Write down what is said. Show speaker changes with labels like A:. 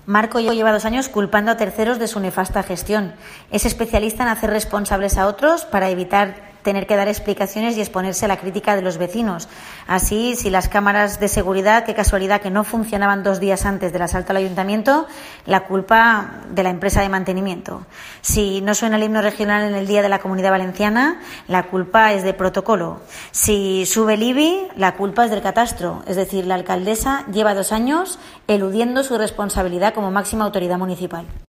A: Marco lleva 2 años culpando a terceros de su nefasta gestión. Es especialista en hacer responsables a otros para evitar tener que dar explicaciones y exponerse a la crítica de los vecinos. Así, si las cámaras de seguridad, qué casualidad que no funcionaban 2 días antes del asalto al ayuntamiento, la culpa de la empresa de mantenimiento. Si no suena el himno regional en el Día de la Comunidad Valenciana, la culpa es de protocolo. Si sube el IBI, la culpa es del catastro. Es decir, la alcaldesa lleva 2 años eludiendo su responsabilidad como máxima autoridad municipal.